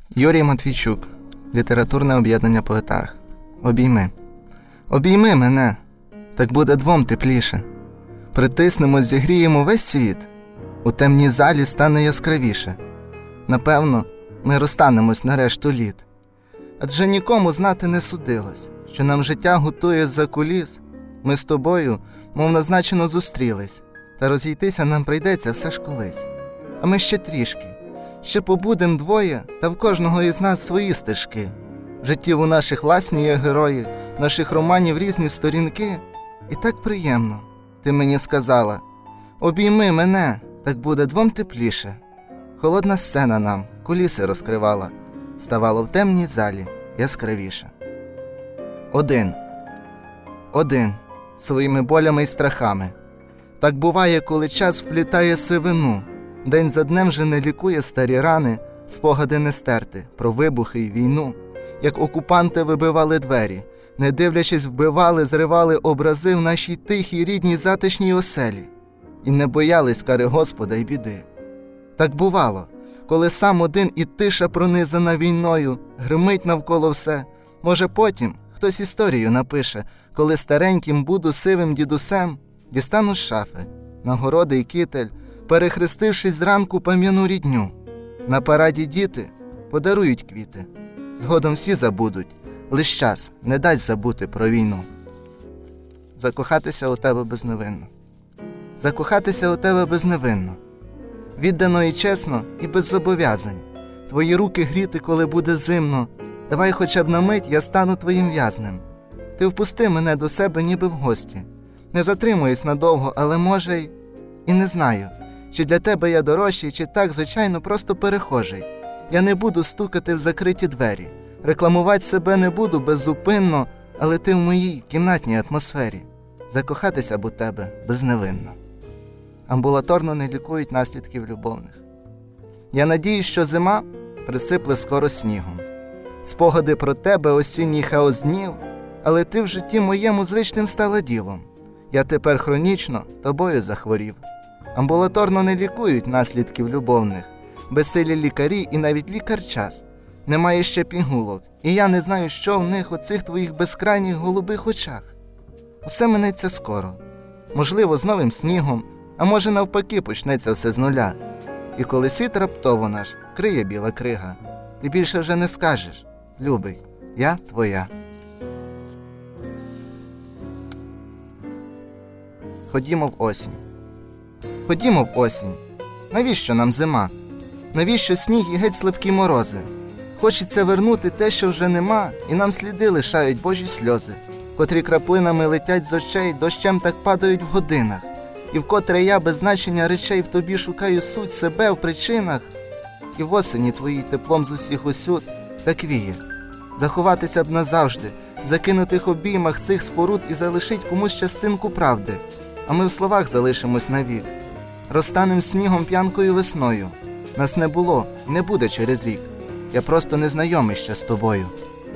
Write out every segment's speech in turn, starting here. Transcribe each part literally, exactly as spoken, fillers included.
Юрій Матвійчук. Літературне об'єднання Поетарх. Обійми. Обійми мене, так буде двом тепліше. Притиснемо, зігріємо весь світ. У темній залі стане яскравіше. Напевно, ми розстанемось на решту літ. Адже нікому знати не судилось, що нам життя готує з-за куліс. Ми з тобою, мов назначено, зустрілись, та розійтися нам прийдеться все ж колись. А ми ще трішки, ще побудем двоє, та в кожного із нас свої стежки. В житті у наших власні є герої, наших романів різні сторінки. І так приємно, ти мені сказала: обійми мене, так буде двом тепліше. Холодна сцена нам куліси розкривала, ставало в темній залі яскравіше. Один. Один. Своїми болями й страхами. Так буває, коли час вплітає сивину. День за днем же не лікує старі рани, спогади не стерти про вибухи й війну. Як окупанти вибивали двері, не дивлячись вбивали, зривали образи в нашій тихій, рідній, затишній оселі. І не боялись кари Господа й біди. Так бувало, коли сам один і тиша пронизана війною, гримить навколо все. Може потім хтось історію напише, коли стареньким буду сивим дідусем, дістану з шафи нагороди й китель, перехрестившись зранку пам'яну рідню. На параді діти подарують квіти, згодом всі забудуть, лиш час не дасть забути про війну. Закохатися у тебе безневинно. Закохатися у тебе безневинно. Віддано і чесно, і без зобов'язань. Твої руки гріти, коли буде зимно. Давай хоча б на мить я стану твоїм в'язнем. Ти впусти мене до себе ніби в гості. Не затримуюсь надовго, але може й... І не знаю, чи для тебе я дорожчий, чи так, звичайно, просто перехожий. Я не буду стукати в закриті двері. Рекламувати себе не буду беззупинно, але ти в моїй кімнатній атмосфері. Закохатися б у тебе безневинно. Амбулаторно не лікують наслідків любовних. Я надіюсь, що зима присипле скоро снігом. Спогади про тебе, осінній хаос днів, але ти в житті моєму звичним стала ділом. Я тепер хронічно тобою захворів. Амбулаторно не лікують наслідків любовних. Безсилі лікарі і навіть лікар-час. Немає ще пігулок, і я не знаю, що в них у цих твоїх безкрайніх голубих очах. Усе минеться скоро. Можливо, з новим снігом, а може навпаки почнеться все з нуля. І коли світ раптово наш криє біла крига, ти більше вже не скажеш: любий, я твоя. Ходімо в осінь. Ходімо в осінь. Навіщо нам зима? Навіщо сніг і геть слабкі морози? Хочеться вернути те, що вже нема, і нам сліди лишають Божі сльози, котрі краплинами летять з очей, дощем так падають в годинах. І вкотре я без значення речей в тобі шукаю суть себе в причинах. І в осені твоїй теплом з усіх усюд так віє. Заховатися б назавжди, закинутих обіймах цих споруд і залишить комусь частинку правди. А ми в словах залишимось навік. Розтанем снігом п'янкою весною. Нас не було, не буде через рік. Я просто не знайомий ще з тобою.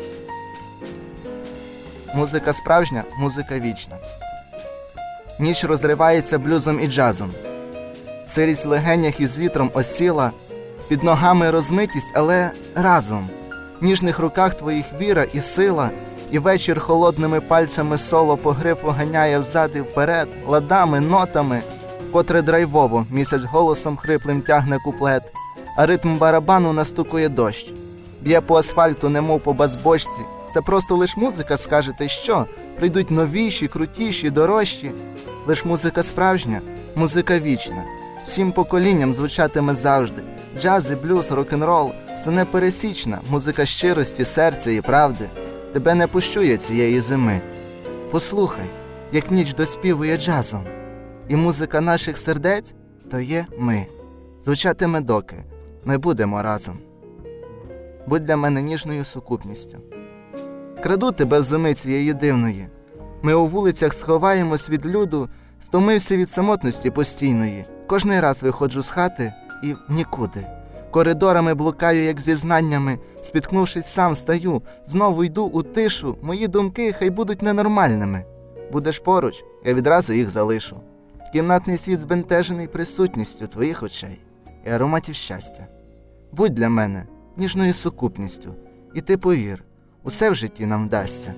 Музика справжня, музика вічна. Ніч розривається блюзом і джазом. Сирість в легенях із вітром осіла, під ногами розмитість, але разом. В ніжних руках твоїх віра і сила, і вечір холодними пальцями соло по грифу ганяє взад і вперед, ладами, нотами, котре драйвово місяць голосом хриплим тягне куплет, а ритм барабану настукує дощ. Б'є по асфальту, немов по басбочці. Це просто лиш музика, скажете, що? Прийдуть новіші, крутіші, дорожчі. Лиш музика справжня, музика вічна. Всім поколінням звучатиме завжди. Джаз і блюз, рок-н-рол – це непересічна музика щирості, серця і правди. Тебе не пущу я цієї зими. Послухай, як ніч доспівує джазом. І музика наших сердець – то є ми. Звучатиме доки ми будемо разом. Будь для мене ніжною сукупністю. Краду тебе в зими цієї дивної. Ми у вулицях сховаємось від люду, стомився від самотності постійної. Кожний раз виходжу з хати і нікуди. Коридорами блукаю, як зі знаннями, спіткнувшись сам стаю, знову йду у тишу, мої думки хай будуть ненормальними. Будеш поруч, я відразу їх залишу. Кімнатний світ збентежений присутністю твоїх очей і ароматів щастя. Будь для мене ніжною сукупністю. І ти повір, усе в житті нам вдасться.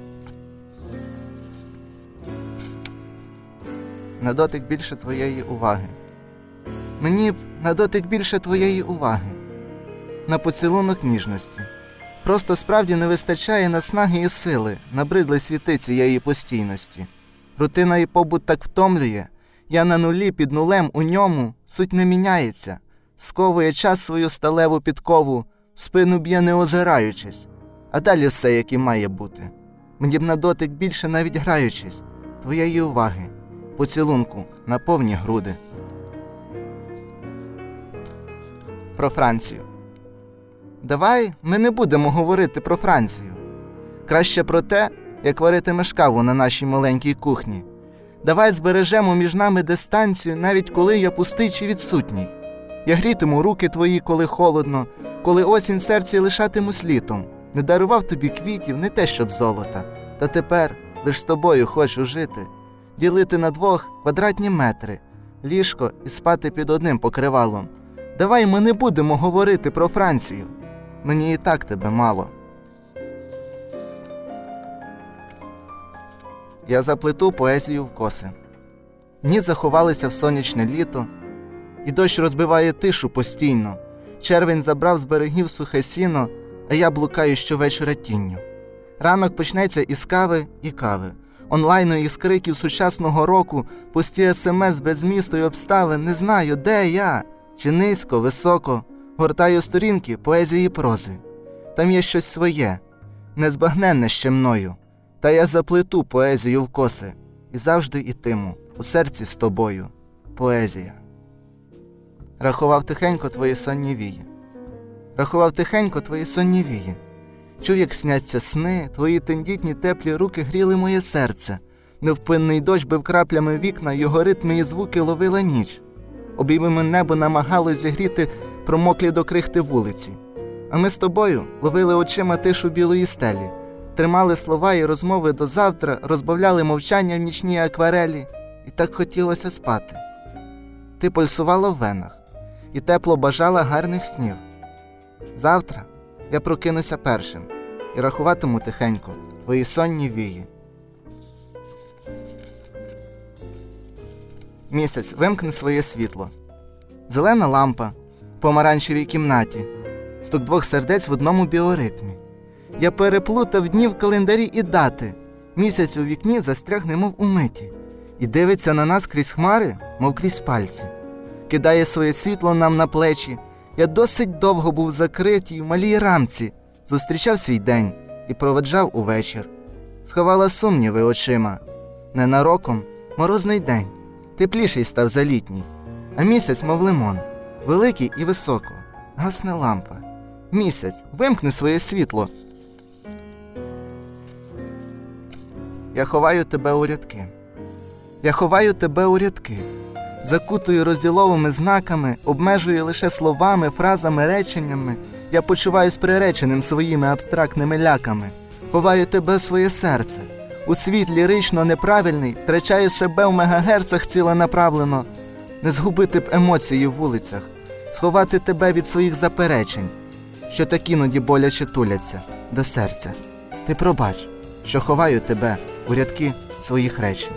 На дотик більше твоєї уваги. Мені б на дотик більше твоєї уваги. На поцілунок ніжності. Просто справді не вистачає наснаги і сили, набридли світи цієї постійності. Рутина і побут так втомлює, я на нулі під нулем у ньому, суть не міняється. Сковує час свою сталеву підкову, в спину б'є не озираючись. А далі все, як і має бути. Мені б на дотик більше навіть граючись, твоєї уваги, поцілунку на повні груди. Про Францію. Давай ми не будемо говорити про Францію. Краще про те, як варитимеш каву на нашій маленькій кухні. Давай збережемо між нами дистанцію, навіть коли я пустий чи відсутній. Я грітиму руки твої, коли холодно, коли осінь в серці лишатимусь літом. Не дарував тобі квітів, не те, щоб золота. Та тепер лиш з тобою хочу жити. Ділити на двох квадратні метри, ліжко і спати під одним покривалом. Давай ми не будемо говорити про Францію. Мені і так тебе мало. Я заплету поезію в коси. Дні заховалися в сонячне літо, і дощ розбиває тишу постійно. Червень забрав з берегів сухе сіно, а я блукаю щовечора тінню. Ранок почнеться із кави і кави, онлайну із криків сучасного року, пусті есемес без змісту й обставин. Не знаю, де я, чи низько, високо, гортаю сторінки поезії прози. Там є щось своє, незбагненне ще мною. Та я заплету поезію в коси і завжди ітиму у серці з тобою. Поезія. Рахував тихенько твої сонні вії. Рахував тихенько твої сонні вії. Чув, як сняться сни, твої тендітні теплі руки гріли моє серце. Невпинний дощ бив краплями вікна, його ритми і звуки ловила ніч. Обіймиме небо намагалось зігріти промоклі до крихти вулиці. А ми з тобою ловили очима тишу білої стелі. Тримали слова і розмови до завтра, розбавляли мовчання в нічній акварелі. І так хотілося спати. Ти пульсувала в венах і тепло бажала гарних снів. Завтра я прокинуся першим і рахуватиму тихенько твої сонні вії. Місяць вимкне своє світло. Зелена лампа в помаранчевій кімнаті, стук двох сердець в одному біоритмі. Я переплутав дні в календарі і дати. Місяць у вікні застряг немов у миті. І дивиться на нас крізь хмари, мов крізь пальці. Кидає своє світло нам на плечі. Я досить довго був закритій в малій рамці. Зустрічав свій день і проведжав увечір. Сховала сумніви очима. Ненароком морозний день. Тепліший став за літній. А місяць, мов лимон, великий і високо. Гасне лампа. Місяць, вимкни своє світло. Я ховаю тебе у рядки. Я ховаю тебе у рядки. Закутую розділовими знаками, обмежую лише словами, фразами, реченнями. Я почуваюсь приреченим своїми абстрактними ляками. Ховаю тебе в своє серце. У світ лірично неправильний, втрачаю себе в мегагерцах ціленаправлено. Не згубити б емоції в вулицях, сховати тебе від своїх заперечень, що так іноді боляче туляться до серця. Ти пробач, що ховаю тебе у рядки своїх речень.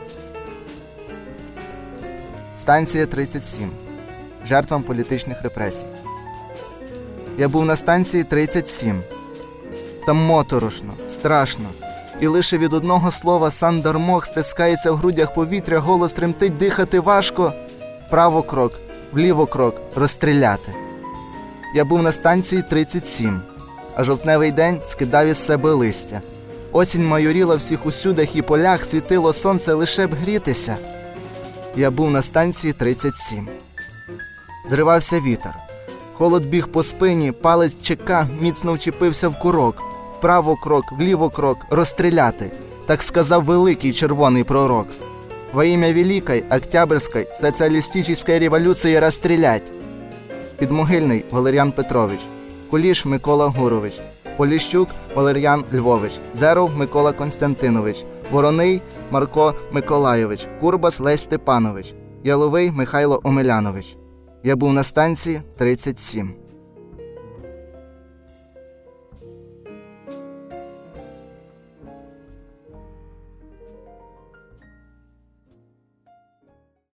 Станція тридцять сім. Жертвам політичних репресій. Я був на станції тридцять сім. Там моторошно, страшно. І лише від одного слова Сандармох стискається в грудях повітря, голос тремтить, дихати важко. Вправо крок, вліво крок, розстріляти. Я був на станції тридцять сім, а жовтневий день скидав із себе листя. Осінь майоріла всіх усюдах і полях, світило сонце, лише б грітися. Я був на станції тридцять сім. Зривався вітер. Холод біг по спині, палець ЧК міцно вчепився в курок. Вправо крок, вліво крок, розстріляти. Так сказав великий червоний пророк. Во ім'я Великой Октябрьской соціалістичної революції розстрілять. Підмогильний Валеріан Петрович. Куліш Микола Гурович. Поліщук Валеріан Львович. Зеров Микола Константинович. Вороний Марко Миколайович. Курбас Лесь Степанович. Яловий Михайло Омелянович. Я був на станції тридцять сім.